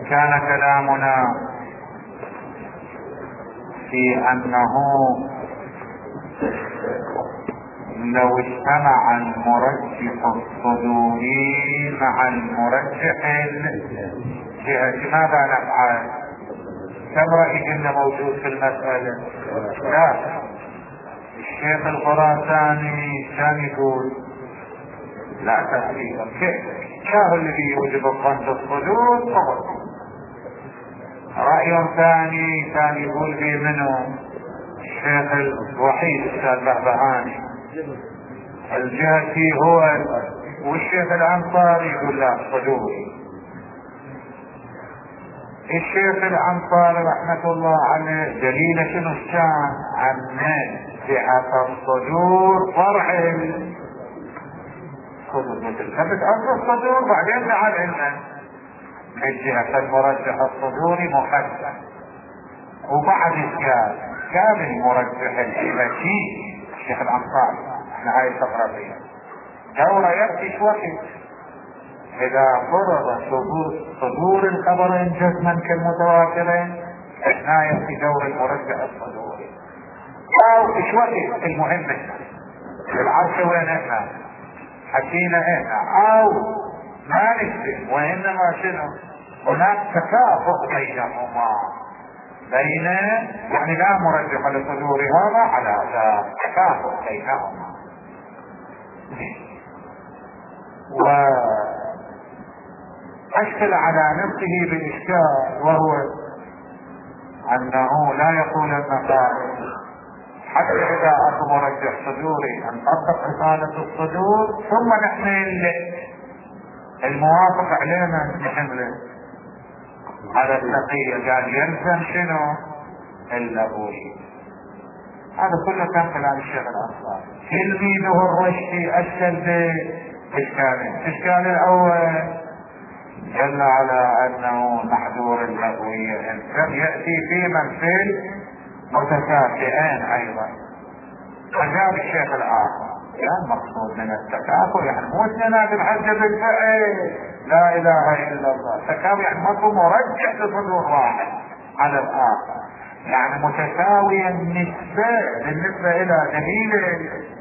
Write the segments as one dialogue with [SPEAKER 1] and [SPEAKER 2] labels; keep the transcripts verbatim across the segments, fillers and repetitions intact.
[SPEAKER 1] كان كلامنا في أنه لو اجتمع المرجح الصدوري مع المرجح الجهة ماذا نفعل؟ كم رأي إنه موجود في المسألة؟ لا، الشيخ الخراساني كان يقول لا تقريبا شاهو الذي يوجب الظن بالصدور فقط. رأي ثاني كان يقول في منه الشيخ الوحيد الأستاذ بهبهاني الجهتي هو، والشيخ الأنصاري يقول لا صدوري. الشيخ الأنصاري رحمة الله عليه دليل شنو كان؟ عن جهة الصدور فرع الصدور، مثل ثبت أصل الصدور بعدين دعا العلم الجهة المرجح الصدوري محدد. وبعد قال كان المرجح الحمشي الشيخ الأنصاري، احنا هاي الفقرة فيها دورة يأتي وقت إذا فرض صدور الخبرين جزما كالمتواترين احنا يأتي دور المرجح الصدوري. أو ايش وقت المهم العرش وين احنا حكينا احنا، أو ما نكتب وإنما شنو هناك تكافؤ بينهما، بين يعني لا مرجح لصدور هذا على هذا، تكافؤ بينهما. وأشكل على نفسه بالإشكال وهو أنه لا يقول النصارى حتى إذا أتى مرجح صدوري أن نطبق رسالة الصدور ثم نحمل الموافق علينا نحمله على التقية. قال يلزم شنو اللغوي. هذا كله كان كلام الشيخ الأنصاري. تلميذه الرشدي أشكل بإشكالين. الإشكال الأول دل على أنه محذور اللغوية إن لم يأتي في منفل متكافئين أيضا. فجاب الشيخ الآخر يعني المقصود من التكافؤ يعني مو اثنين بالحجة بالفعل لا إله إلا الله، تكافؤ يعني مطلوب مرجح لصدور واحد على الآخر، يعني متساويا نسبة بالنسبة إلى دليل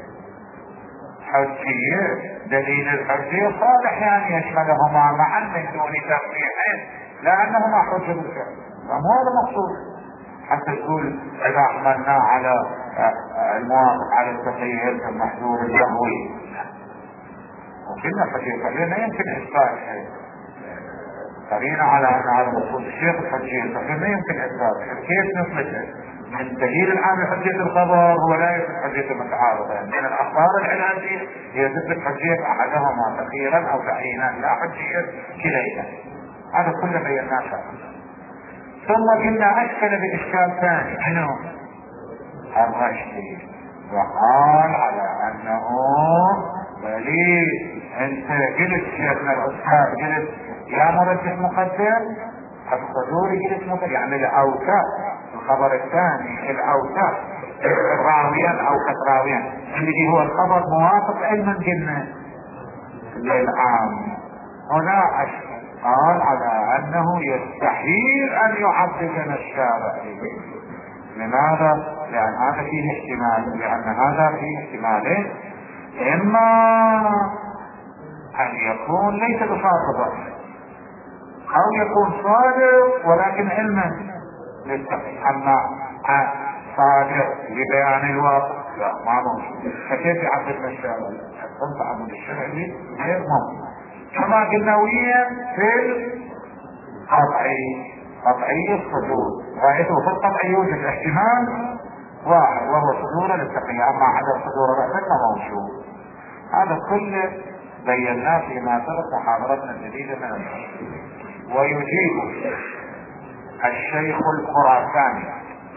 [SPEAKER 1] الحجية. دليل الحجية صالح يعني يشملهما معا من دون ترجيح لأنهما حجة بالفعل، فمو هذا المقصود. حتى تقول إذا حملنا على الموافق على التخيل المحذور اللغوي وكنا حجية قليلة يمكن إثبات قرينا على أن هذا المقصود الشيخ الحجية قليلة يمكن إثبات. كيف نثبته؟ من دليل العام حجية الخبر هو لا يثبت حجية المتعارضة، يعني من الأخبار العلاجية هي تثبت حجية أحدهما تخييرا أو تعيينا لا حجية كليهما. هذا كله بيناه. ثم قلنا أشكل بإشكال ثاني عنه الرشدي وقال على أنه دليل. أنت قلت شيخنا الأستاذ قلت يا مرجح مقدر الصدوري قلت مقدر يعني الأوثاق الخبر الثاني الأوثاق راويا أو كراويا الذي هو الخبر موافق علما قلنا للعام. هنا أشكل قال على أنه يستحيل أن يعبدنا الشارع. لماذا؟ لأن هذا فيه احتمال، لأن هذا فيه احتمالين، إما أن يكون ليس بصادق أو يكون صادق ولكن علما للتقي. أما صادق لبيان الواقع لا ما ممكن. فكيف يعبدنا الشارع؟ قلت عبد الشرعي غير ممكن. كما قلنا ويا في القطعي قطعي الصدور رأيته في القطعي يوجد احتمال واحد وهو صدور للتقية، أما عدد صدور الرأسين موجود. هذا كله بيناه فيما سبق محاضرتنا الجديدة من الشيخ. ويجيب الشيخ الخراساني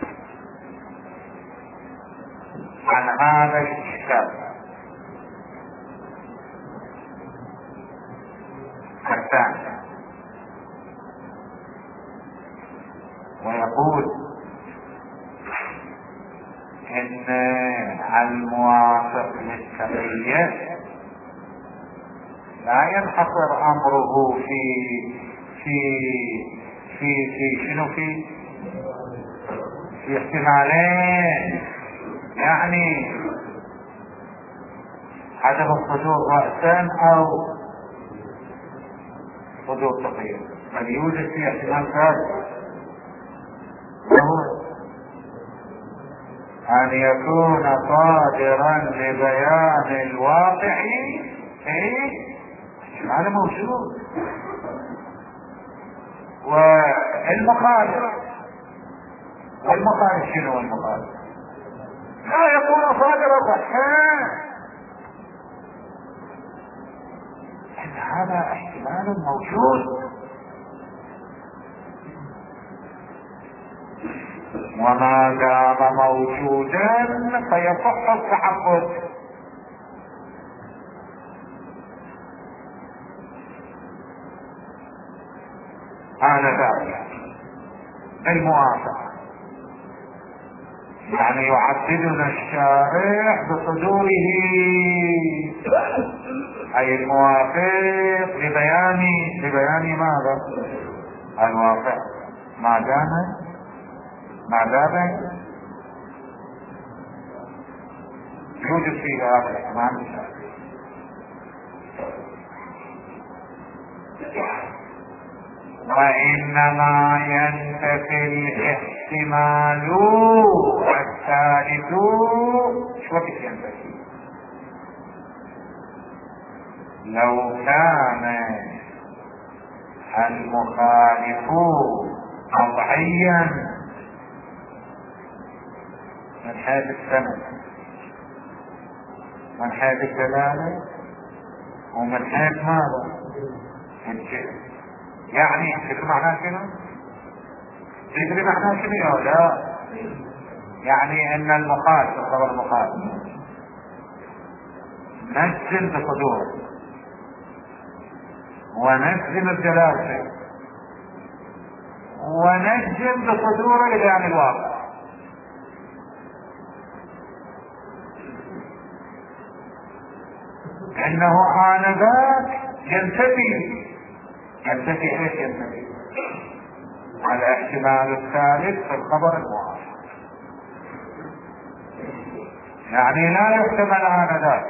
[SPEAKER 1] عن هذا الكتاب الثاني ويقول ان الموافق للتقية لا ينحصر امره في في في في شنو في في احتمالين، يعني عدم الصدور رأسا او صدور تقييد، بل يوجد في احتمال ثالث وهو ان يكون صادرا لبيان الواقع. ايه هذا موجود. والمخالف والمخالف شنو المخالف؟ لا يكون صادرا الرحمن، هذا احتمال موجود. وما دام موجودا فيصح التعبد. هذا ذلك الموافقة، يعني يعبدنا الشارع بصدوره، اي الموافق لبيان لبيان ماذا؟ الواقع. ما دام ما دام يوجد فيه هذا الاحتمال. وإنما ينتفي الاحتمال الثالث. شو وقت ينتفي؟ لو كان المخالف قطعيا من حيث السند، من حيث الدلالة، ومن حيث ماذا؟ الجهة. يعني تدري معناه شنو؟ تدري معناه شنو يا لا؟ يعني ان المخالف الخبر المخالف نجزم بصدوره ونجزم بدلالته ونجزم بصدوره لبيان الواقع. انه آنذاك ينتفي ينتفي ايش ينتفي؟ على احتمال الثالث في الخبر الموافق، يعني لا يحتمل آنذاك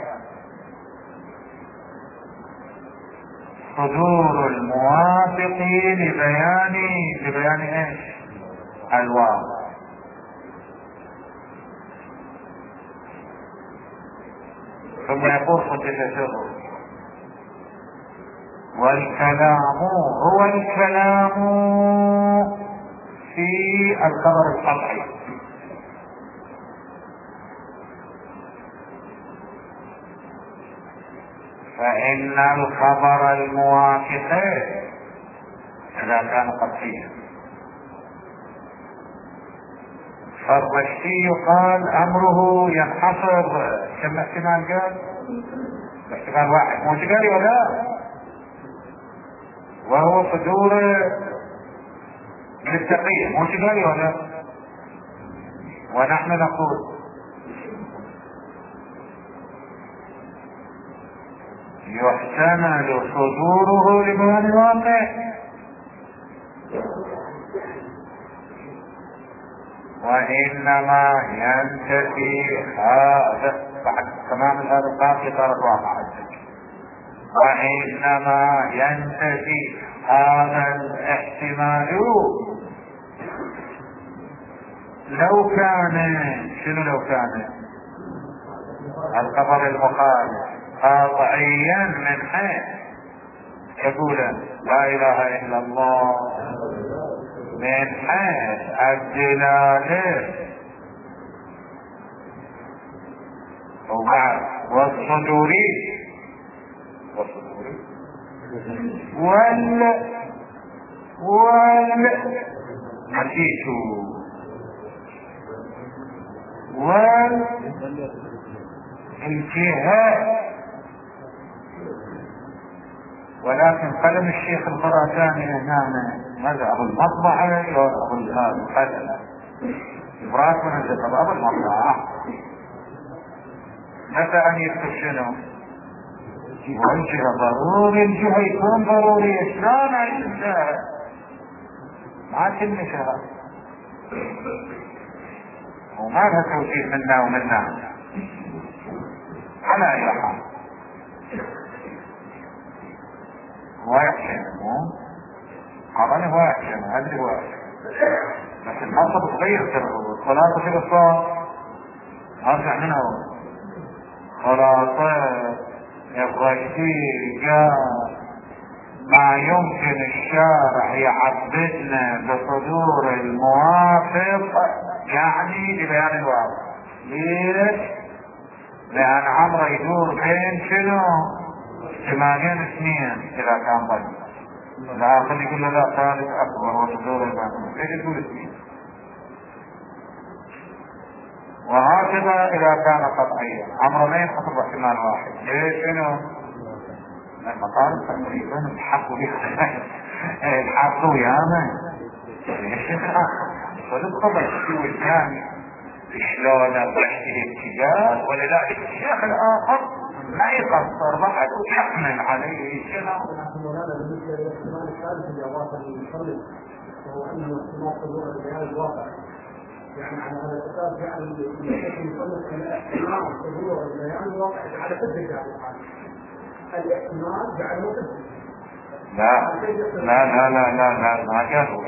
[SPEAKER 1] صدور الموافق لبيان لبيان ايش؟ الواقع. ثم يقول قدس سره: والكلام هو الكلام في الخبر القطعي. فإن الخبر الموافق إذا كان قطعيا، فالرشدي قال أمره ينحصر كم احتمال؟ قال احتمال واحد، مو قال ولا، وهو صدور للتقية، مو قال ولا. ونحن نقول يحتمل صدوره لبيان الواقع، وإنما ينتفي هذا بعد تمام هذا الباقي صارت واقعة، وإنما ينتفي هذا الاحتمال لو كان شنو؟ لو كان الخبر المخالف قاطعيا من حيث يقول لا اله الا الله، من حيث الدلالة والصدوري والصدوري وال وال حديث والجهة. ولكن قلم الشيخ الخراساني هنا ماذا؟ ابو المطبعة ابو هذا ابراك ونزل ابو المطبعة متى ان يكتب شنو؟ والجهة ضروري، الجهة يكون ضروري. شلون انت ما تهمني هذا، وما لها توجيه منا ومنا على اي حال. هو يحسن مو قراني، هو يحسن هذا هو يحسن، بس المنصب صغير ترى الخلاصة في الصوت ارجع منها خلاصة يبغى شيء ما يمكن الشارع يعبدنا بصدور الموافق يعني لبيان الواقع. ليش؟ لان عمره يدور بين شنو؟ ثمانين اثنين اذا كان ضيق، الاخر يقول له لا ثالث اكبر وصدور الباقي، ليش يقول اثنين؟ وهكذا اذا كان قطعيا عمره ما ينحصر باحتمال واحد. ليش؟ شنو؟ المطالب تقريبا الحقوا بها الحقوا ياما الشيخ الاخر وللخبر في وجدان شلون بحثه اتجاه، ولذلك الشيخ الاخر ما يقصر بعد ويحمل عليه شنو.
[SPEAKER 2] مولانا بالنسبه للاحتمال الثالث اللي اضافه المصنف وهو انه احتمال حضور البيان الواقع، يعني على هذا الاساس جعل المصنف الاحتمال حضور البيان الواقع على قد الجامعه الاحتمال جعله كذب.
[SPEAKER 1] لا لا لا لا لا لا ما قالوا.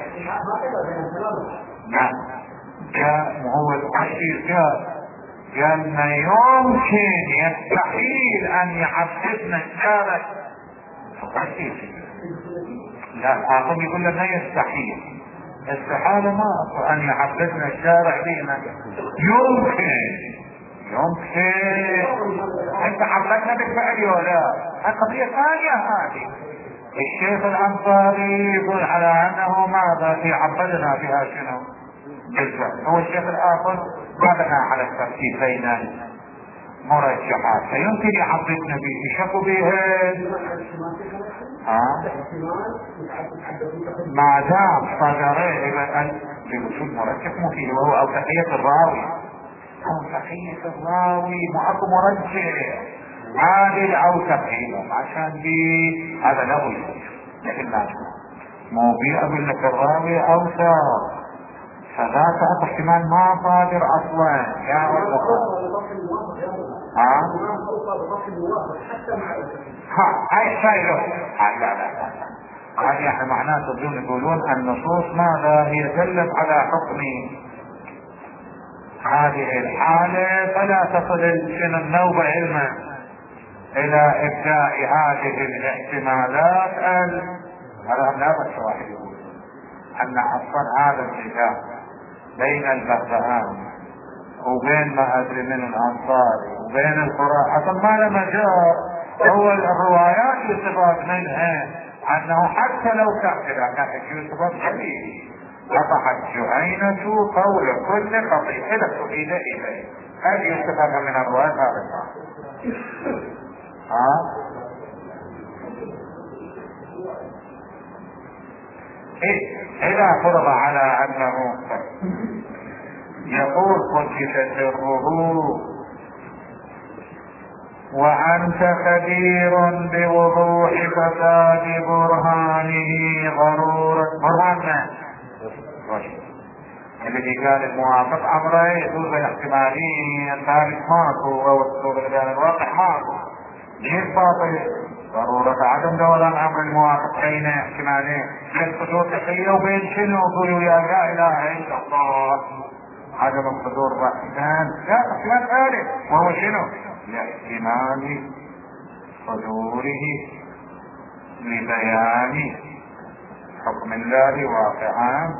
[SPEAKER 1] نعم جاء هو التحقيق جاء قال ما يمكن يستحيل ان يعبدنا الشارع. لا الحاكم يقول لنا يستحيل، استحالة ما ان يعبدنا الشارع بينا. يمكن يمكن انت عبدتنا بالفعل ولا قضية ثانية هذه. الشيخ الانصاري يقول على انه ماذا في عبدنا بها شنو بالفعل. هو الشيخ الاخر ما بنى على الترتيب بين المرجحات، فيمكن يعبدنا به يشكوا به ها ما دام صدره لوجود مرجح مو فيه وهو او تقية الراوي او تقية الراوي مو اكو مرجح عادل او تقييم عشان دي هذا لا يوجد. لكن لا مو بي اقول لك الراوي او صار فذاك احتمال ما صادر اصلا يا ولا ها ها هاي شايله. لا لا لا هذه احنا معناته بدون يقولون النصوص ماذا هي دلت على حكم هذه الحالة فلا تصل شنو النوبة علما الى ابداء هذه الاحتمالات. هذا لا بس واحد يقول ان اصلا هذا الكتاب بين البغبهان وبين ما ادري من الانصاري وبين القراء اصلا ما له مجال. هو الروايات يستفاد منها انه حتى لو كان اذا كانت يستفاد حديث قطعت جهينة قول كل قطيع سئل اليه، هذه يستفاد من الروايات هذا ها إيه؟ إذا فرض على أنه يقول قدس سره وأنت خبير بوضوح فساد برهانه غرورا. برهان الذي قال الموافق أمره يدل باحتمالين ثابت ماكو أو الصورة البيان الواقع ماكو. ليش باطل؟ ضرورة عدم دوران امر الموافق بين احتمالين بين حضور تقية وبين شنو قولوا يا لا اله الا الله عدم الحضور رأسان لا احتمال ثالث وهو شنو؟ لاحتمال حضوره لبيان حكم الله واقعا.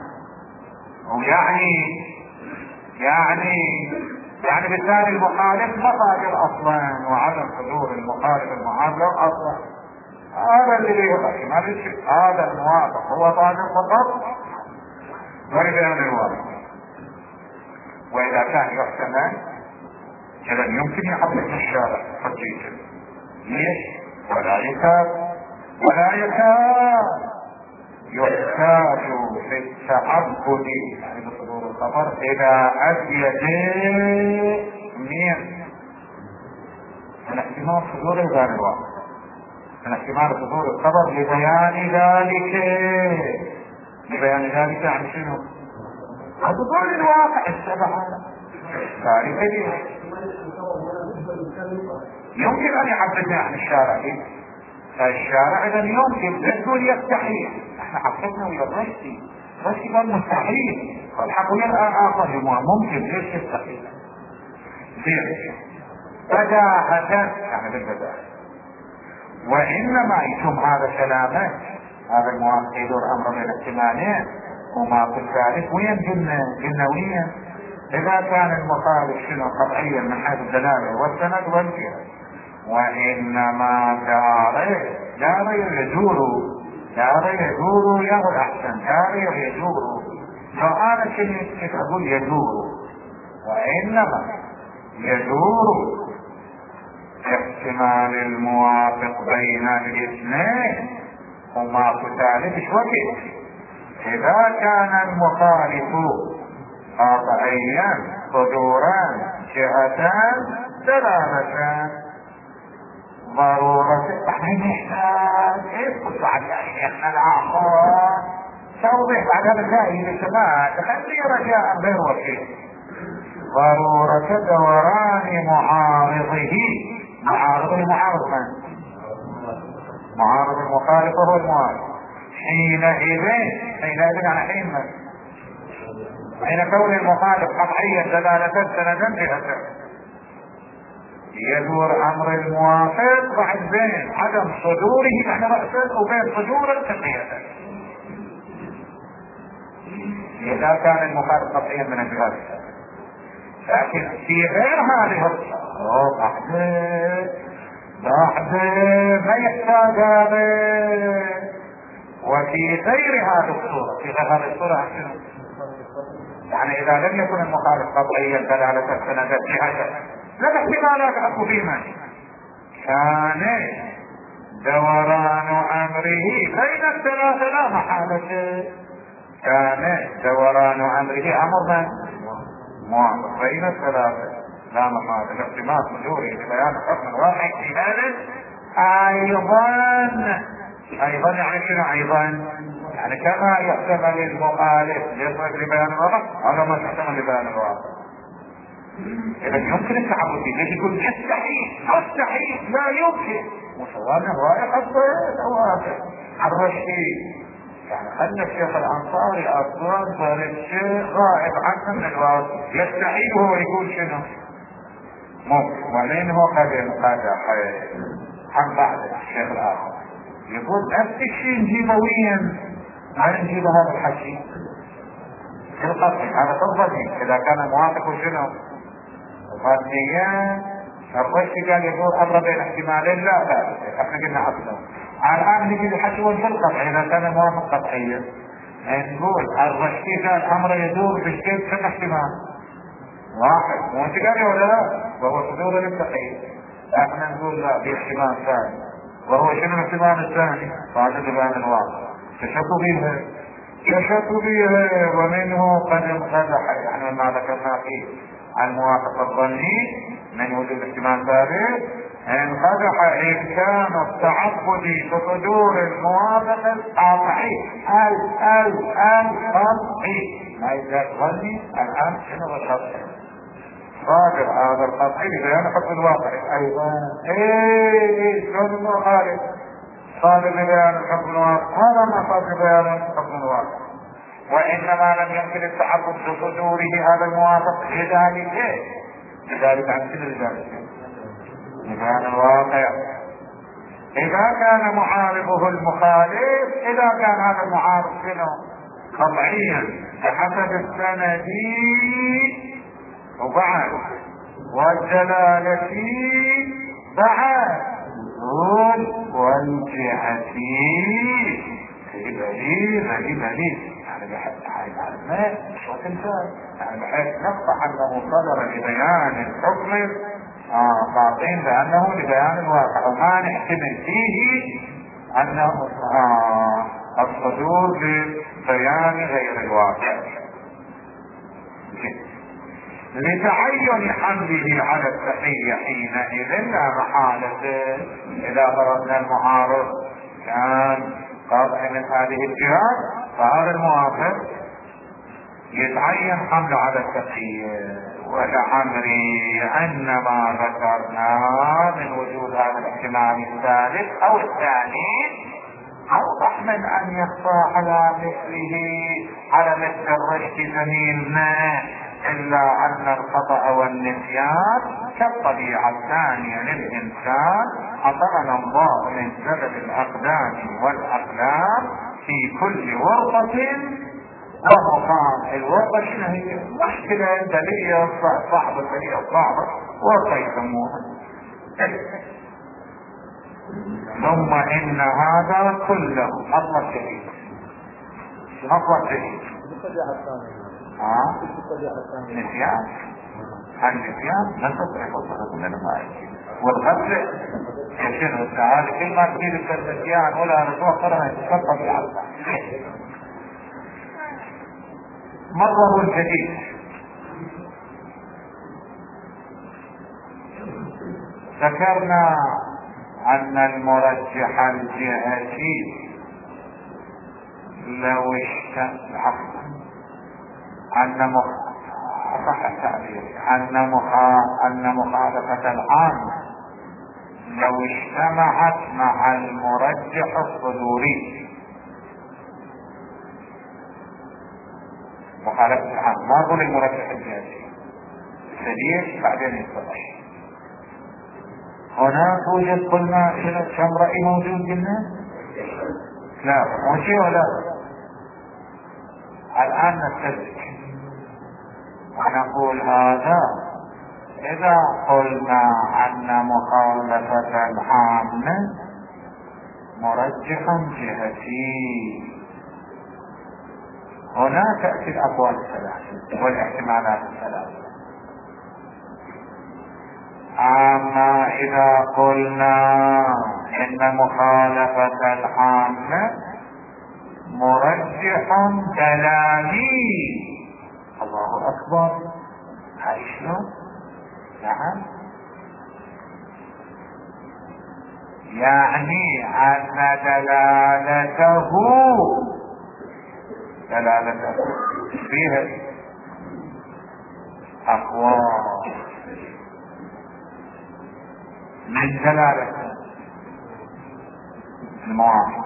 [SPEAKER 1] ويعني يعني يعني بالتالي المخالف مصادر اصلا وعدم حضور المخالف المعارض اصلا. هذا اللي بيغطي ما بيشك هذا الموافق هو صادر فقط ولبيان الواقع. واذا كان يحتمل اذا يمكن يحدث من الشارع حجيجا. ليش؟ ولا يكاد ولا يكاد يحتاج في التعبد يعني بصدور الخبر الى ازيد من من احتمال صدور البيان الواقع، من احتمال صدور الخبر لبيان ذلك. لبيان ذلك عن شنو؟ حضور الواقع السبعة تعريف يمكن ان يعبدنا عن الشارع. الشارع اذا يمكن لا تقول يستحيل، احنا حققنا ويا الرشدي رشدي قال مستحيل، والحق ويا الاخر ممكن. ليش يستحيل؟ زين بداهة يعني بالبداهة. وانما يتم هذا كلامه هذا الموافق يدور امر من الاحتمالين وما في الثالث وين قلنا قلنا وين اذا كان المخالف شنو قطعيا من حيث الدلاله والسند والجهه. وانما دار دار يدور دار يدور يا الاحسن دار يدور. فانا كنت اقول يدور وانما يدور احتمال الموافق بين الاثنين وما في ثالث وقت. اذا كان المخالف قاطعيا صدوران جهتان دلالتان ضرورة. احنا نحتاج اسقط بعد شيخنا الاخر توضيح بعد هذا الزائد للسماء تخلي رجاء غير وكيل. ضرورة دوران معارضه. معارضه معارض من؟ معارض المخالف وهو المعارض. حينئذ حينئذ على حين من؟ حين كون المخالف قطعيا دلالة سندا جهة يدور امر الموافق بعد بين عدم صدوره نحن رأسا وبين صدور التقية. اذا كان المخالف قطعيا من الجهات. لكن في غير هذه الصورة بعد بعد ما يحتاج هذا. وفي غير هذه الصورة في غير هذه الصورة يعني اذا لم يكن المخالف قطعيا دلالة السند جهة لا احتمالات اكو فيما كان دوران امره بين الثلاثة لا محالة. كان دوران امره امر من؟ موافق بين الثلاثة لا محالة. الاحتمال مجوري لبيان حكم واحد في هذا ايضا. ايضا يعني شنو ايضا؟ يعني كما يحتمل المخالف يخرج لبيان الواقع هذا ما يحتمل لبيان الواقع. اذا يمكن التعبد به. ليش يقول مستحيل مستحيل لا يمكن وصوانا رائع الصواب الرشيد. يعني خلنا الشيخ الانصاري اصلا صار الشيء غائب عنه من الواقع. يستحيل هو يقول شنو ممكن وبعدين هو قد ينقادح عن بعض الشيخ الاخر يقول نفس الشيء نجيبه وين ما نجيب هذا الحكي في القصد. هذا تفضل اذا كان موافق شنو ظنيا. الرشد قال يدور امر بين احتمالين لا لا احنا قلنا اصلا. الان نجي الحكي والقطع اذا كان موافق قطعيا نقول الرشد قال امر يدور بالشيء كم احتمال واحد وانت قال ولا لا وهو صدور التقييد. احنا نقول لا باحتمال ثاني وهو شنو الاحتمال الثاني؟ هذا بيان الواقع. تشكوا بها تشكوا بها ومنه قد انقدح يعني ما ذكرنا فيه الموافق الظني من وجود احتمال ثابت انقدح امكان التعبد بصدور الموافق القاطعي ال ال القطعي. ما اذا ظني الان شنو القطعي؟ صادر هذا القطعي لبيان حكم الواقع ايضا. ايه شلون المخالف صادر لبيان الحكم الواقع؟ هذا ما صادر لبيان حكم الواقع. وانما لم يمكن التعبد بصدوره هذا الموافق لذلك لذلك عن كل ذلك لبيان الواقع. اذا كان معارضه المخالف اذا كان هذا المعارض شنو قطعيا بحسب السند وبعد والدلالة بعد والجهة دليل دليل يعني بحيث على الماء صوت الفعل يعني بحيث نقطع انه صدر لبيان الحكم قاطعين بانه لبيان الواقع وما نحتمل فيه انه آه الصدور ببيان غير الواقع. لتعين حمله على التقية حينئذ لا محالة. اذا فرضنا المعارض كان قاطع من هذه الجهات فهذا الموافق يتعين حمله على التقييد. ولعمري ان ما ذكرناه من وجود هذا الاحتمال الثالث او الثاني اوضح من ان يخفى على مثله على مثل الرشد زميلنا، الا ان الخطأ والنسيان كالطبيعة الثانية للانسان حطمنا الله من سبب الاقدام والاقلام في كل ورطة ومقام. الورطة شنو هي؟ مشكلة دلية صعبة دلية صعبة ورطة يسموها. ثم ان هذا كله مطلب جديد مطلب جديد ها نسيان. النسيان لا تصرف الصلاة من الماء والغفلة شنو تعالى كل ما تريد النسيان ولا نتوقرها تتخطى بالعقل. مطلب جديد ذكرنا ان المرجح الجهتي لو اشتمل ان مخ... صح التعبير ان مخا... ان مخالفة العام لو اجتمعت مع المرجح الصدوري. مخالفة العام ما اقول المرجح الجهتي سدير بعدين يتضح. هناك توجد قلنا كم رأي موجود قلنا؟ لا مو شيء ولا. الآن نتفق ونقول هذا إذا قلنا أن مخالفة العامة مرجح جهتي، هنا تأتي الأقوال الثلاثة والاحتمالات الثلاثة. أما إذا قلنا إن مخالفة العامة مرجح كلامي، الله أكبر، هاي شلون؟ نعم، يعني أن دلالته دلالته فيها أقوال من دلالة المواقف.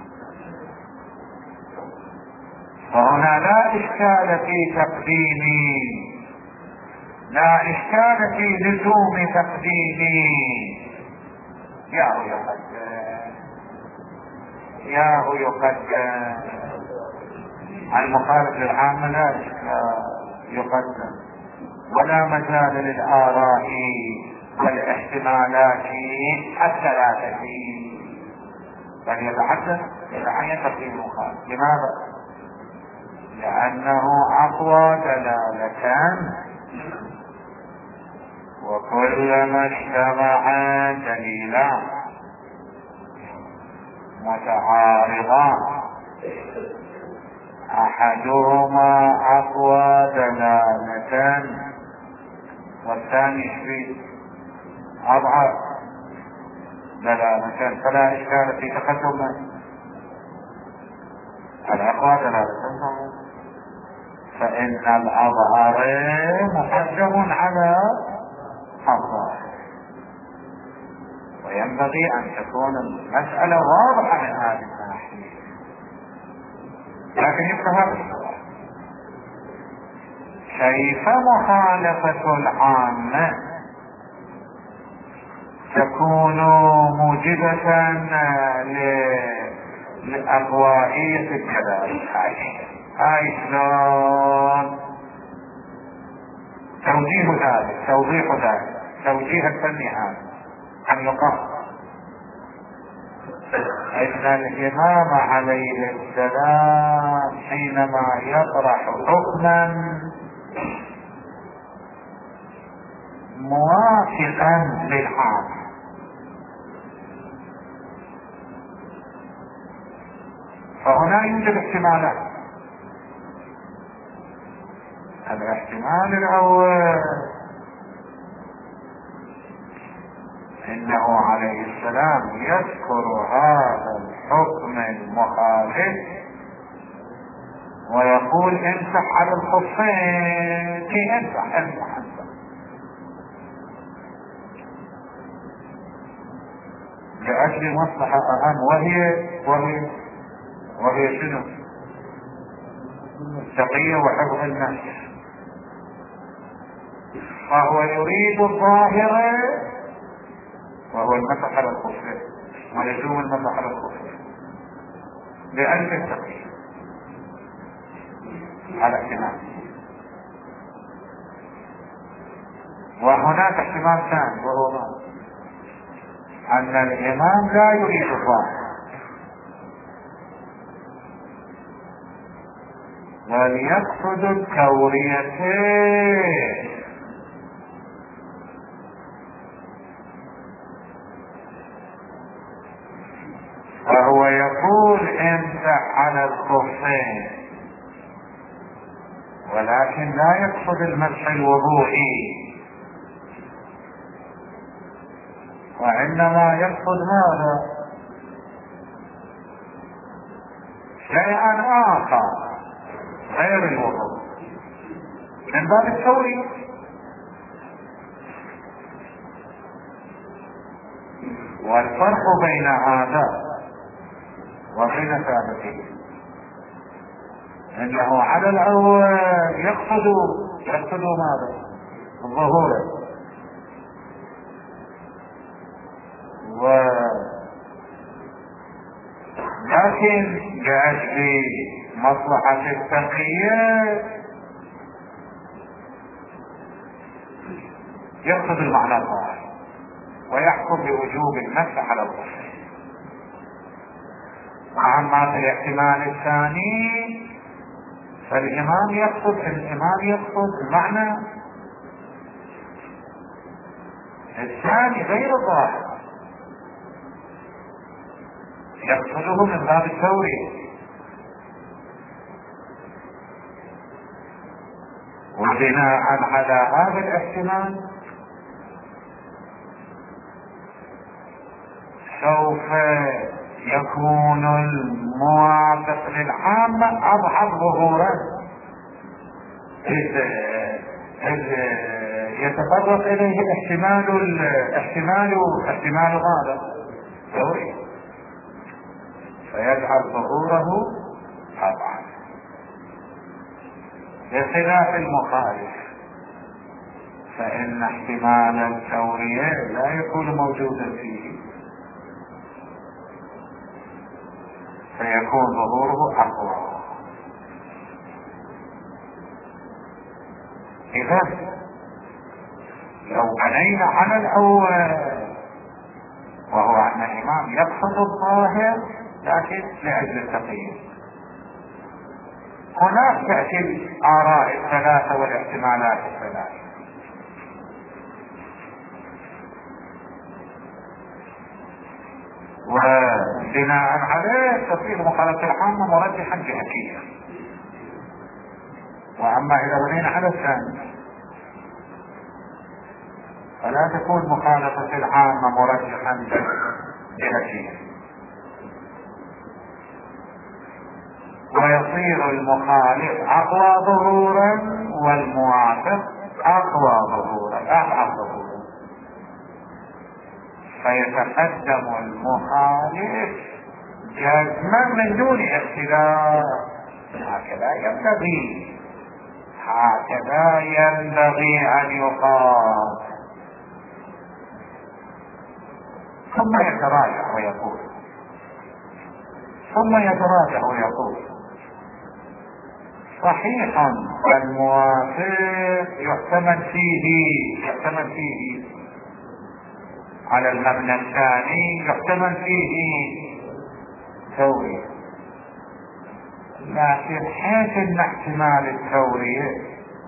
[SPEAKER 1] فهنا لا إشكال في تقديمي، لا إشكال في لزوم تقديمي. ياهو يقدم ياهو يقدم المخالف للعامة لا يقدم، ولا مجال للآراء والاحتمالات الثلاثة، بل يتحدث يتعين تقديم المخالف. لماذا؟ لأنه أقوى دلالة، وكلما اجتمعا دليلان متعارضان أحدهما أقوى دلالة والثاني شديد أضعف دلالة، فلا إشكال في تقدم الأقوى دلالة، فإن الأظهر مقدم على الظاهر، وينبغي أن تكون المسألة واضحة من هذه الناحية. لكن يظهر كيف مخالفة العامة تكون موجبة لأقوائية الكلام؟ هاي شلون توجيه ذلك، توضيح ذلك، توجيه الفني هذا أن يقال إن الإمام عليه السلام حينما يطرح حكما موافقا للعام فهنا يوجد احتمالات. الاحتمال الأول إنه عليه السلام يذكر هذا الحكم المخالف ويقول امسح على الخفين، كي امسح امسح امسح لأجل مصلحة أهم، وهي وهي وهي شنو؟ التقية وحفظ النفس. فهو يريد الظاهر وهو المسح على الخفين ولزوم المسح على الخفين لأجل التقية على احتمال. وهناك احتمال ثاني وهو ما أن الإمام لا يريد الظاهر بل يقصد التوريتين، فهو يقول امسح على الخفين ولكن لا يقصد المسح الوضوئي، وإنما يقصد ماذا؟ شيئا آخر غير الوضوء من باب التورية. والفرق بين هذا وبين ثابته انه على الاول يقصد يقصد ماذا؟ الظهور، و لكن لأجل مصلحة التقية يقصد المعنى الظاهر ويحكم بوجوب المسح على الخفين. أما في الاحتمال الثاني فالإمام يقصد الإمام يقصد المعنى الثاني غير الظاهر، يقصده من باب التورية. وبناء على هذا الاحتمال سوف يكون الموافق للعامة أضحى ظهورا إذ يتطرق إليه احتمال احتمال احتمال هذا التورية، فيجعل ظهوره طبعا بخلاف المخالف، فإن احتمال التورية لا يكون موجودا فيه، فيكون ظهوره أقوى. إذا لو بنينا على الأول وهو أن الإمام يقصد الظاهر لكن لأجل التقييد، هناك تأتي الآراء الثلاثة والاحتمالات الثلاثة، وبناء عليه تصير مخالفة العامة مرجحا جهتيا. وأما إذا بنينا على الثاني فلا تكون مخالفة العامة مرجحا جهتيا، ويصير المخالف أقوى ظهورا والموافق أقوى ظهورا أضعف ظهورا، فيتقدم المخالف جزما من دون اختلاف. هكذا ينبغي هكذا ينبغي أن يقال. ثم يتراجع ويقول ثم يتراجع ويقول صحيح الموافق يحتمل فيه يحتمل فيه على المبنى الثاني يحتمل فيه تورية، لكن حيث ان احتمال التورية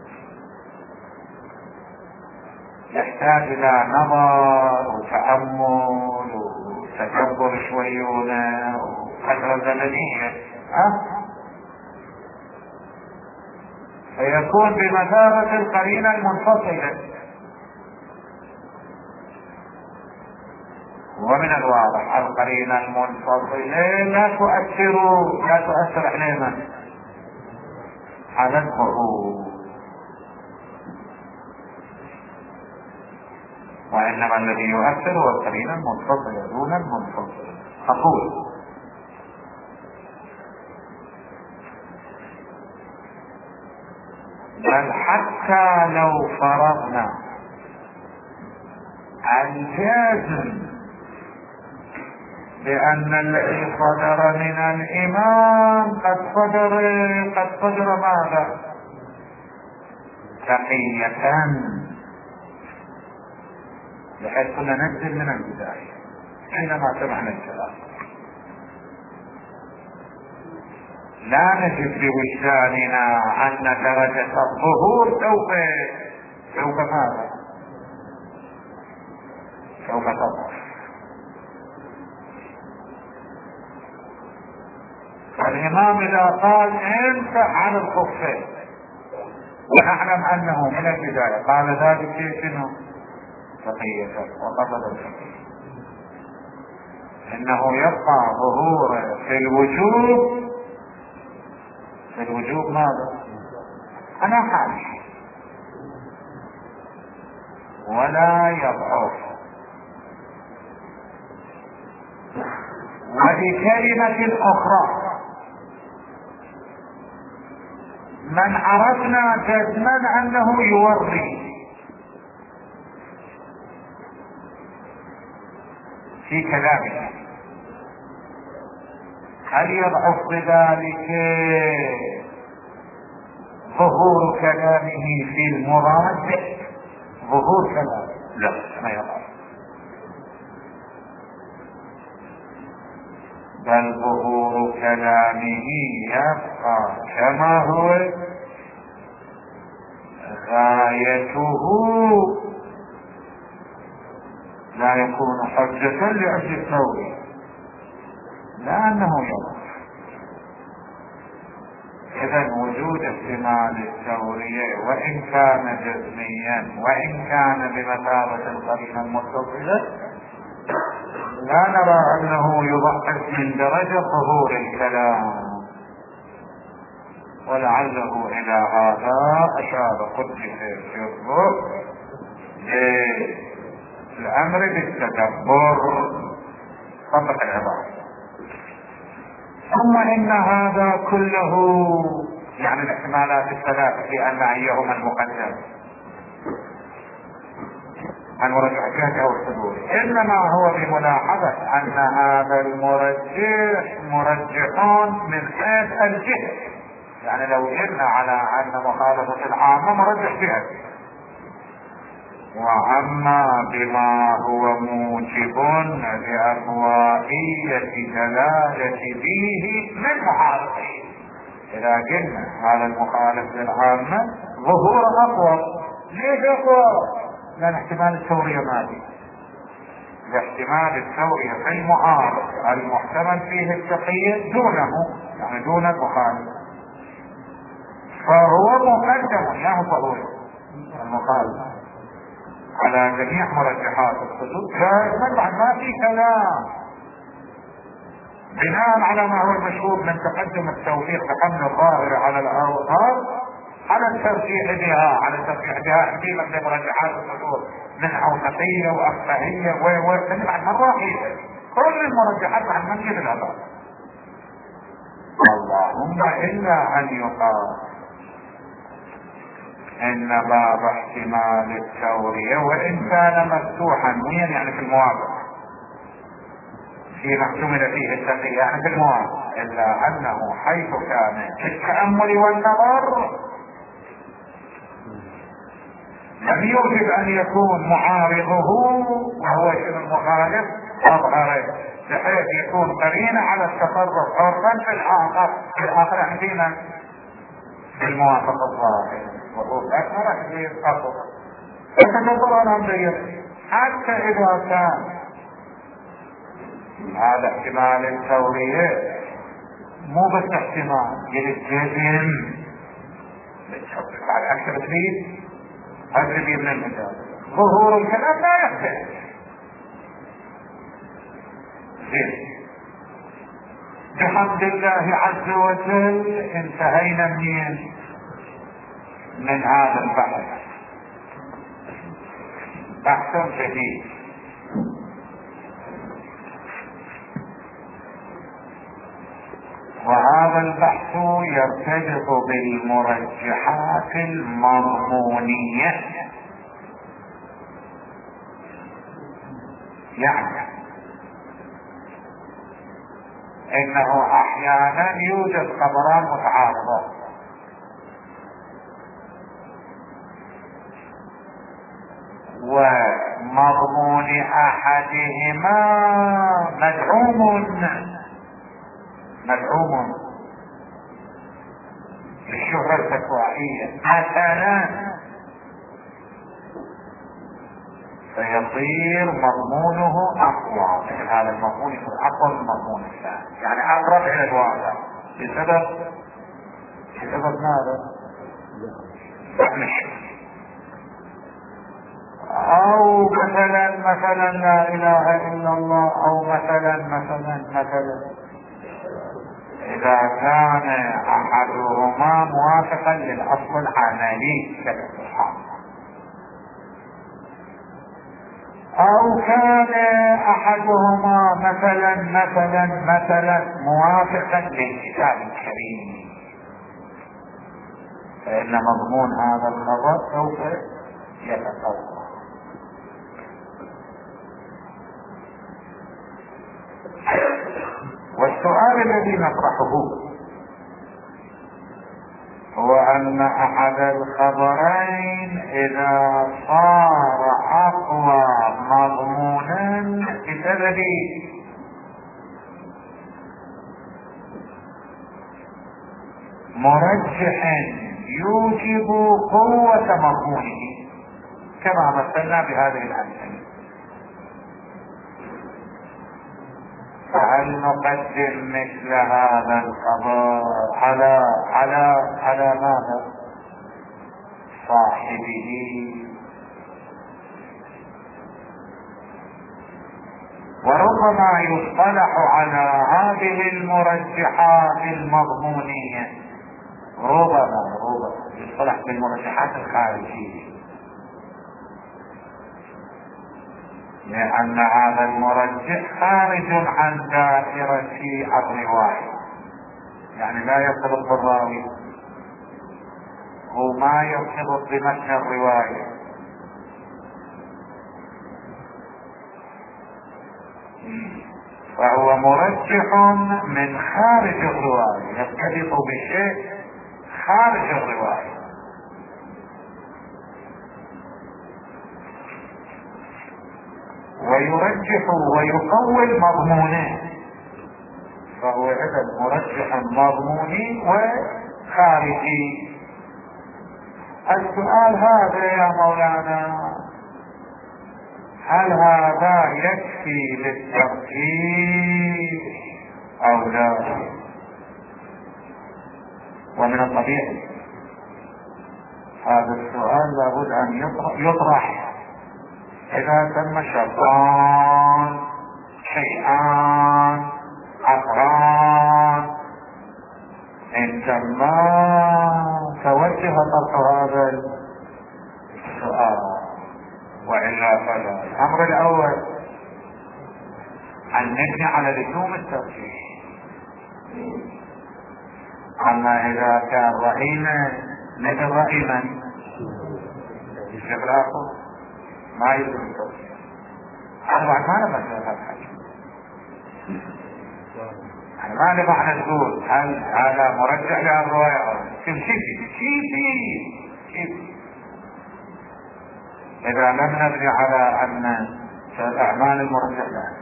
[SPEAKER 1] يحتاج الى نظر وتأمل وتدبر شويونة وفترة زمنية، أه؟ فيكون بمثابة القرينة المنفصلة. ومن الواضح القرينة المنفصلة لا تؤثر لا تؤثر علينا على الظهور، وإنما الذي يؤثر هو القرينة المنفصلة دون المنفصلة. أقول بل حتى لو فرضنا الجازم بأن الذي صدر من الإمام قد صدر قد صدر ماذا؟ تقية، بحيث كنا ننزل من البداية حينما سمعنا الكلام، لا نجد بوجداننا أن درجة الظهور سوف سوف ماذا؟ سوف تضعف. فالإمام إذا قال امسح عن الخفين ونعلم أنه من البداية قال ذلك شنو؟ بقية وقبل البقية، إنه يبقى ظهور في الوجوب. في الوجوب ماذا؟ أنا حاش ولا يضعف. وبكلمة أخرى، من عرفنا جزما أنه يوري في كلامه، هل يضعف بذلك ظهور كلامه في المراد؟ ظهور كلامه لا، ما يضعف، بل ظهور كلامه يبقى كما هو، غايته لا يكون حجة لأجل التورية، لأنه يضعف. إذا وجود احتمال التورية وإن كان جزميا وإن كان بمثابة القرينة المتصلة، لا نرى أنه يضعف من درجة ظهور الكلام، ولعله إلى هذا أشار قدس الشر الأمر بالتدبر فقط العبارة. ثم إن هذا كله يعني الاحتمالات الثلاثة في أن أيهما المقدم عن مرجحات أو الحدود، إنما هو بملاحظة أن هذا المرجح مرجحون من حيث الجهة، يعني لو جئنا على أن مخالفة العامة مرجح جهة، وأما بما هو موجب لأقوائية دلالة فيه من محاربه، إذا قلنا هذا المخالف للعامة ظهور أقوى. ليش أقوى؟ لأن احتمال التورية مالي، لاحتمال التورية في المعارض المحتمل فيه التقية دونه، يعني دون المخالف، فهو مقدم له ظهور المخالف على جميع مرجحات الخطوط. طبعا ما في كلام بناء على ما هو المشهور من تقدم التوفيق بحمل الظاهر على الأوهام على الترجيح بها على الترجيح بها قيمة لمرجحات الخطوط من عوثقية وأفقهية وتبع المراحل، كل المرجحات عن من يد الأباء، اللهم إلا أن يقال إن باب احتمال التورية وإن كان مفتوحا وين يعني في الموافقة في محتمل فيه التقية يعني في الموافقة، إلا أنه حيث كان التأمل والنظر لم يوجب أن يكون معارضه وهو شبه المخالف أظهره، بحيث يكون قرينة على التصرف عرفا في الآخر في الآخر عندنا بالموافقة الظاهرة وقول أكثر كثير أفضل. فتنظر أنا مبين حتى إذا كان هذا احتمال التورية مو بس احتمال للجزم بعد أكثر تريد أجربي من المجال ظهور الكلام لا يحتاج زين. بحمد الله عز وجل انتهينا من من هذا البحث بحث جديد. وهذا البحث يرتبط بالمرجحات المضمونية. يعني انه احيانا يوجد خبران متعارضات، ومضمون احدهما مدعوم مدعوم للشهرة الفتوائية مثلا، فيصير مضمونه اقوى، مثل هذا المضمون يكون اقوى من مضمون الثاني، يعني اقرب الى الواقع بسبب بسبب ماذا؟ مش او مثلا مثلا لا اله الا الله، او مثلا مثلا مثلا اذا كان احدهما موافقا للاصل العملي كالاتحاد، او كان احدهما مثلا مثلا مثلا موافقا للكتاب الكريم، فان مضمون هذا الخبر سوف يتطور. والسؤال الذي نطرحه هو ان احد الخبرين اذا صار اقوى مضمونا بسبب مرجح يوجب قوة مضمونه كما مثلنا بهذه الامثلة، فهل نقدم مثل هذا الخبر على على على ماذا؟ صاحبه. وربما يصطلح على هذه المرجحات المضمونية، ربما ربما يصطلح بالمرجحات الخارجية، لأن هذا المرجح خارج عن دائرة الرواية، يعني لا يرتبط بالراوي، هو ما يرتبط بمتن الرواية، فهو مرجح من خارج الرواية، يرتبط بشيء خارج الرواية. ويرجح ويقوي مضمونه، فهو إذا مرجح مضموني وخارجي. السؤال هذا يا مولانا، هل هذا يكفي للترجيح او لا؟ ومن الطبيعي هذا السؤال لابد ان يطرح إذا تم شرطان شيئان أمران، إن تم توجه طرح هذا السؤال، وإلا فلا. الأمر الأول أن نبني على لزوم الترجيح. أما إذا كان رأينا مثل رأي من الجبراء ما يلزم التوجيه، أنا بعد ما نبغى هذا الحكي، أنا ما نبغى نقول هل هذا مرجح للرواية أو شوف شيء شيء شيء. إذا لم نبني على أن الأعمال المرجح لها.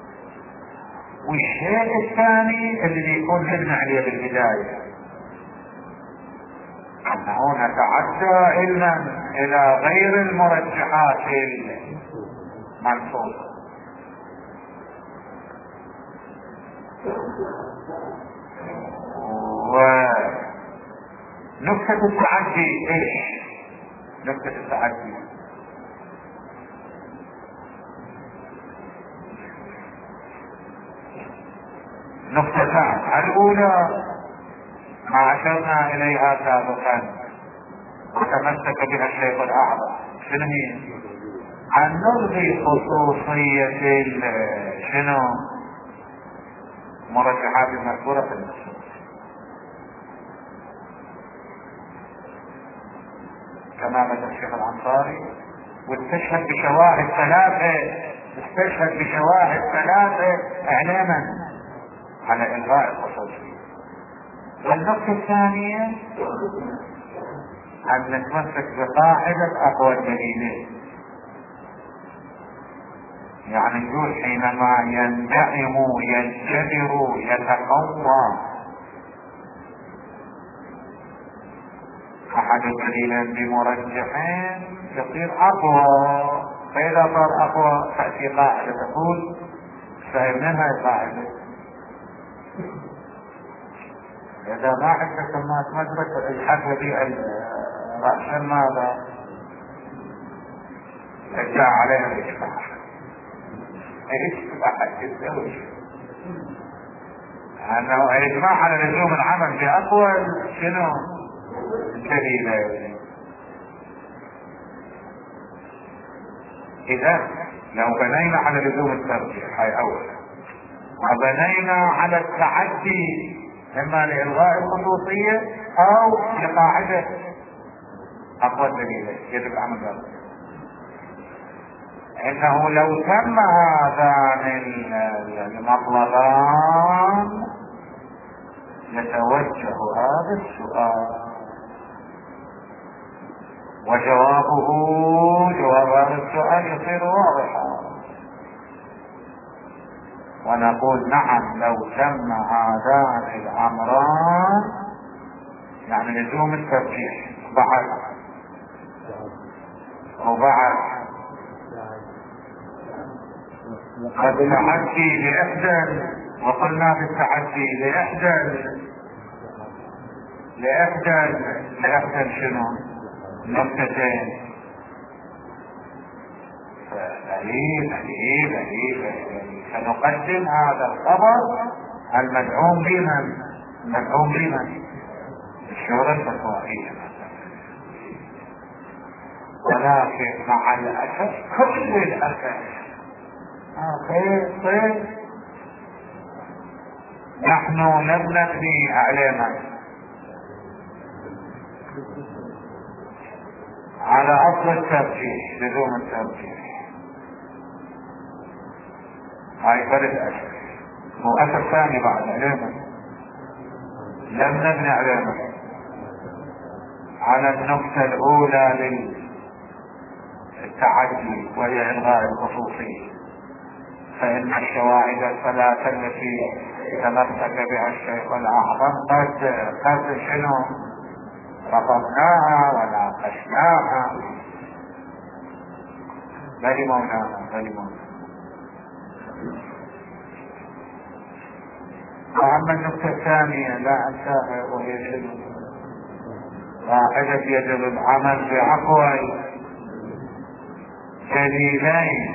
[SPEAKER 1] والشيء الثاني اللي يكون نبني عليه بالبداية أنه نتعدى إلا إلى غير المرجحات المنصوصة. ونكتة التعدي إيش؟ نكتة التعدي نكتتان. الأولى ما أشرنا إليها سابقا، وتمسك بها الشيخ الأعظم. شنو هي؟ أن نلغي خصوصية شنو؟ مرجحات المذكورة في النصوص، كما مثل الشيخ الأنصاري، واستشهد بشواهد ثلاثة استشهد بشواهد ثلاثة إعلاما على إلغاء الخصوصية. والنقطة الثانية أن نتمسك بقاعدة أقوى الدليلين، يعني نقول حينما يندعم ينجبر يتقوى أحد الدليلين بمرجحين يصير أقوى، فإذا صار أقوى تأتي قاعدة تقول فهمنا هاي القاعدة إذا ما حتى سمات مدرك الحق بي رأسا ماذا ادعى عليها الإجماع. الإجماع الزوج أنه الإجماع على لزوم العمل بأقوى شنو دليل. إذا لو بنينا على لزوم الترجيح هاي أولا، وبنينا على التعدي إما لإلغاء الخصوصية أو لقاعدة أقوى الدليل يجب العمل ذلك، إنه لو تم هذان المطلبان يتوجه هذا السؤال، وجوابه جواب هذا السؤال يصير واضحا، ونقول نعم لو تم هذان الأمران يعني لزوم الترجيح بعد وبعد التعدي لإحدى، وقلنا بالتعدي لإحدى لإحدى لإحدى شنو نقطتين. دليل دليل دليل سنقدم هذا الخبر المدعوم بمن المدعوم بمن الشورى الفتوائية، ولكن مع الأسف كل الأسف خير خير نحن لم نبني أعلاما على أصل الترجيح لزوم الترجيح. هاي فرد أسف مؤسف ثاني بعد علما لم نبني علما على النقطة الأولى للتعدي وهي إلغاء الخصوصية، فإن الشواهد الثلاثة التي تمسك بها الشيخ الأعظم قد قد شنو رفضناها وناقشناها بل مولانا بل مولانا. وأما النقطة الثانية لا أنساها وهي شنو قاعدة يجب العمل بأقوى دليلين،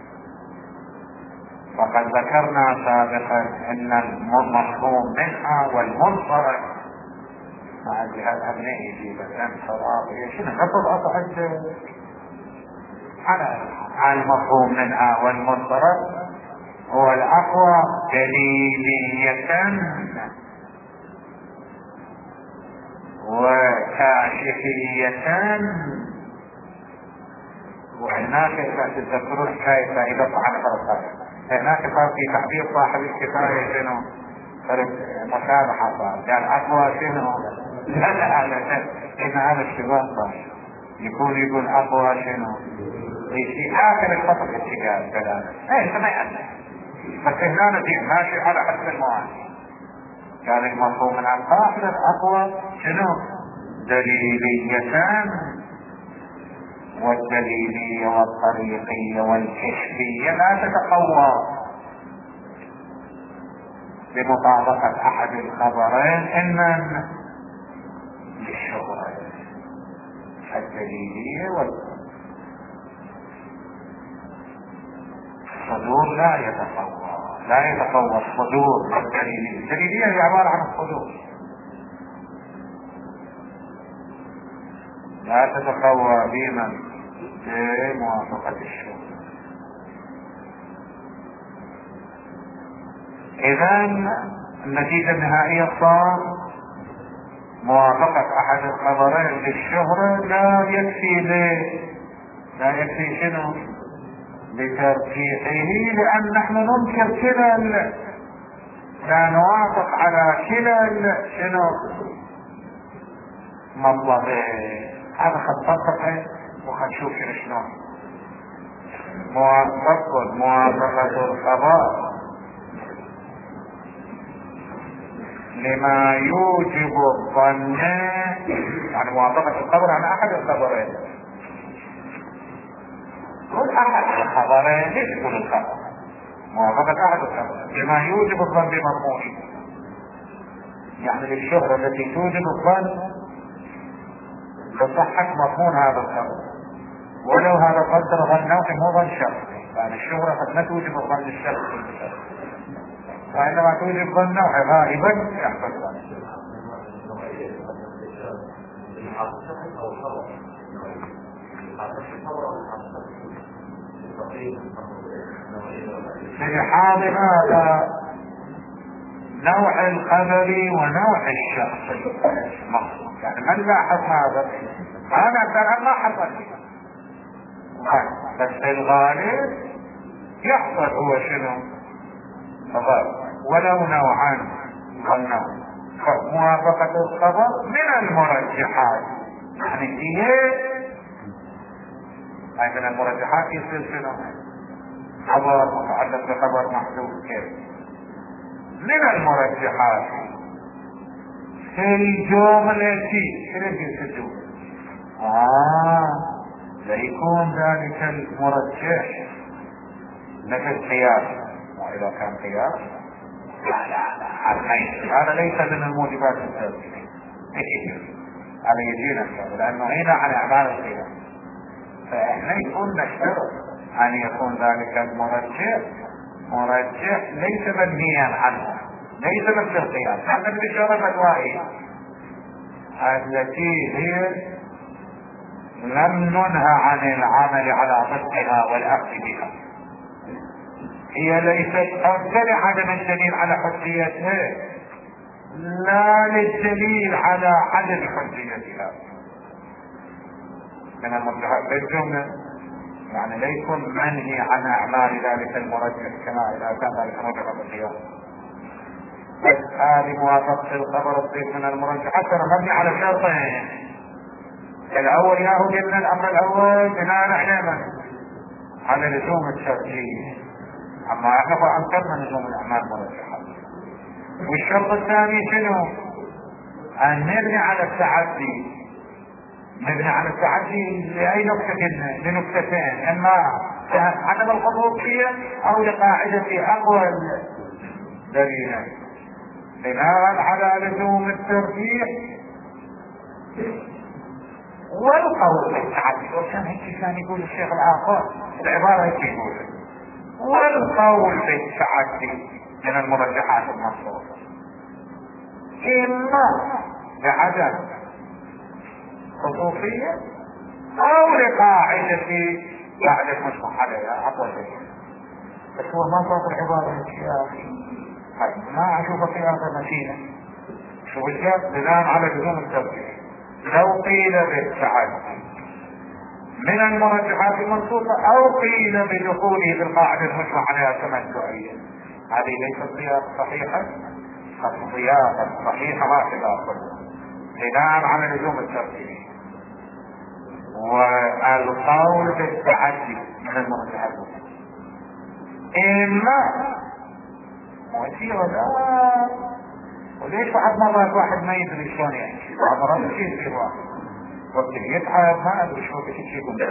[SPEAKER 1] وقد ذكرنا سابقا أن المفهوم منها والمنصرف مع الجهة الأمنية في بسان صرابية شنو نفض أصعد على على المفهوم منها والمنصرف هو الأقوى دليلية وكاشفية. وهناك إذا تذكرون حكاية فائدة عن فرصة، هناك صار في تعبير صاحب الكفاية شنو مشابهة صار قال أقوى شنو لا لا لا إن هذا الشباب صار يكون يقول أقوى شنو في آخر الخطر الاتجاه كذلك ايه ما يأثر، بس هنا نتيجة ماشي على حسب المواني. كان المفهوم من القاعدة الأقوى شنو دليليتان، والدليلية والطريقية والكشفية لا تتقوى بمطابقة أحد الخبرين إما للشهرة الدليلية والصدور لا يتقوى لا يتقوى الصدور والدليلية. الدليلية هي عبارة عن الصدور، لا تتقوى بمن بموافقة الشهرة. إذا النتيجة النهائية صار موافقة أحد الخبرين للشهرة لا يكفي ليه؟ لا يكفي شنو؟ لترجيحه، لأن نحن ننكر كلا لا نوافق على كلا شنو؟ مطلبين. هذا خططه وخنشوف شنو موافقة موافقة الخبر لما يوجب الظن، يعني موافقة الخبر عن أحد الخبرين. كل أحد الخبرين ليش كل الخبر؟ موافقة أحد الخبرين لما يوجب الظن بمضمونه، يعني للشهرة التي توجب الظن بصحة مضمون هذا الخبر، ولو هذا قدر ظن نوعي مو ظن شخص، يعني الشهرة قد لا توجب الظن الشخص، وإنما توجب ظن نوعي غالبا يحصل ظن. في حال هذا نوع الخبر ونوع الشخص مخصوص، يعني من لاحظ هذا هذا ترى ما حصل، بس في الغالب يحصل هو شنو غالب ولو نوعا والنوع. موافقة الخبر من المرجحات، يعني هي هاي من المرجحات يصير شنو خبر متعلق بخبر محذوف كيف من المرجحات في الجملة كيف في الجملة آه ليكون ذلك المرجح مثل قياس، وإذا كان قياس لا لا لا هذا ليس من الموجبات الثابتة، هذا يجينا لأنه هنا على أعمال القياس، فإحنا يكون نشترط أن يكون ذلك المرجح مرجح ليس منهيا عنه، ليس مثل القياس، هذا الإشارة الوحيدة التي هي لم ننهى عن العمل على طبقها والأخذ بها، هي ليست أرسل عدم الدليل على حجيتها لا للدليل على عدم حجيتها من المرجحات في الجملة، يعني لا يكون منهي عن أعمال ذلك المرجح كما إذا كان ذلك مرجح بالقياس. بس هذه موافقة الخبر الصيغ من المرجحات ترى مبني على شرطين، الأول ياهو جبنا الأمر الأول بناء على من؟ على لزوم الشرطية، أما احنا فأنكرنا لزوم الأعمال المرجحات. والشرط الثاني شنو؟ أن نبني على التعدي، نبني على التعدي لأي نقطة كنا لنقطتين، إما عدم الخطوطية أو لقاعدة أقوى دليلا بناء على لزوم الترجيح والقول بالتعدي. وكان هيك كان يقول الشيخ العقاد العبارة هيك يقول والقول بالتعدي من المرجحات المنصوصة، إما لعدم خصوصية أو لقاعدة قاعدة مسمح عليها أقوى دليل. بس هو ما صار العبارة هيك يا أخي، ما أشوف قياسة متينة. شو الجاب بناء على لزوم الترجيح لو قيل بالتعدي من المرجحات المنصوصة أو قيل بدخوله بالقاعدة المجمع عليها تمتعية، هذه ليست قياس صحيحة، القياس صحيحة هكذا بناء على لزوم الترجيح والقول بالتعدي من المرجحات. إما مؤثير ولا وليش بعد مرات واحد ما يدري شلون يحكي، بعد مرات شيء يصير واحد وقت يتعب ما ادري شو بدك تجيبه.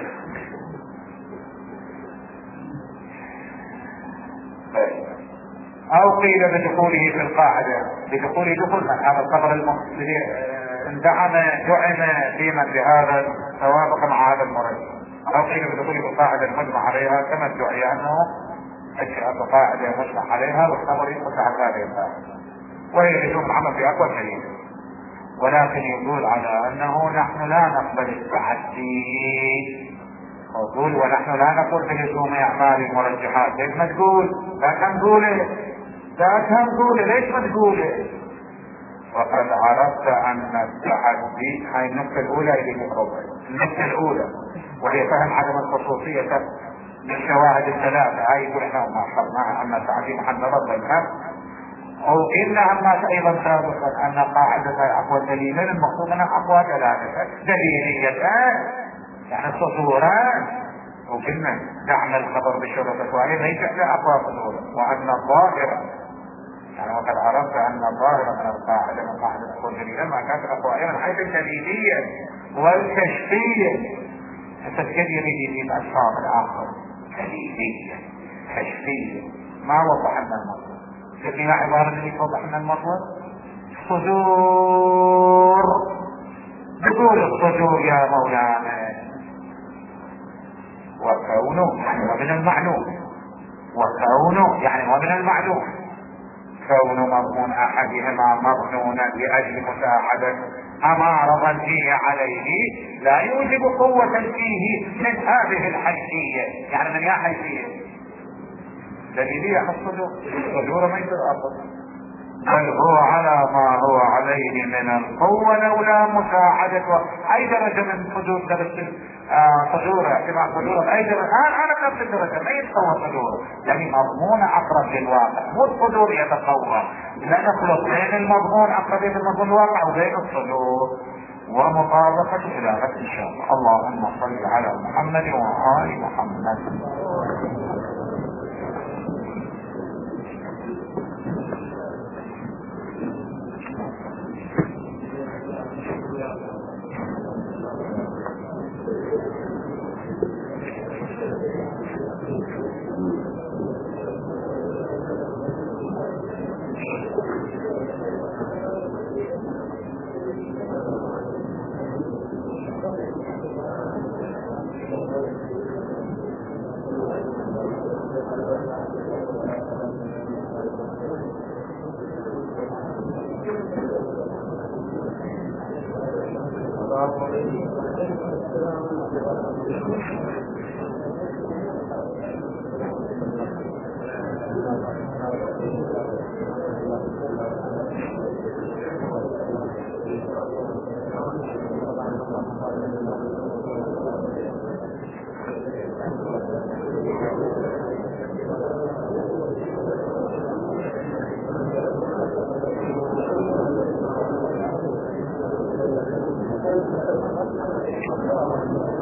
[SPEAKER 1] او قيل بدخوله في القاعدة، بدخوله دخول هذا الخبر المقصد اندعم دعم فيما بهذا توافق مع هذا المرض، او قيل بدخوله في القاعدة المجمع عليها كما ادعي انه اشياء قاعدة مجمع عليها والخبر يدخل تحت هذه القاعدة وهي لزوم العمل في اقوى دليل. ولكن يقول على انه نحن لا نقبل التحدي، يقول ونحن لا نقول بلزوم اعمال المرجحات. ليش ما تقول؟ لا كان تقوله، لا كان تقوله، ليش ما تقوله؟ وقد عرفت ان التحدي، هاي النقطة الاولى اللي تقربها، النقطة الاولى وهي فهم عدم الخصوصية للشواهد الثلاثة. هاي يقول احنا ما حصلناها ان التحدي محل نظر بالحق، او انها ما ايضا سابقا ان قاعدة اقوى دليلا المقصود انها اقوى دلالة دليليتان يعني صدوران، وقلنا دعم الخبر بشرطة وعليه ليس لا اقوى صدورا، وان الظاهرة يعني وقد عرفت ان الظاهرة من القاعدة من قاعدة اقوى دليلا ما كانت اقوى من حيث الدليلية والكشفية. التفكير يريد يجيب اشخاص الاخر دليلية كشفية، ما وضح لنا المطلب. فيها عبارة اللي توضح لنا المطلب صدور، بقول الصدور يا مولانا وكونه يعني ومن المعلوم، وكونه يعني ومن المعلوم كون مضمون احدهما مظنونا لاجل مساعدة امار ظنه عليه لا يوجب قوة فيه من هذه الحيثية. يعني من يا حيثية دليلية الصدور، الصدور ما يصير أفضل، بل هو على ما هو عليه من القوة لولا مساعدة. أي درجة من صدور درجة صدوره اعتبار صدوره أي درجة الآن على نفس الدرجة ما يتقوى صدوره، يعني مضمون أقرب للواقع، مو الصدور يتقوى، لا نخلط بين المضمون أقرب للمضمون الواقع وبين الصدور ومطابقة خلافة إن شاء الله. اللهم صل على محمد وآل محمد.
[SPEAKER 2] Thank you.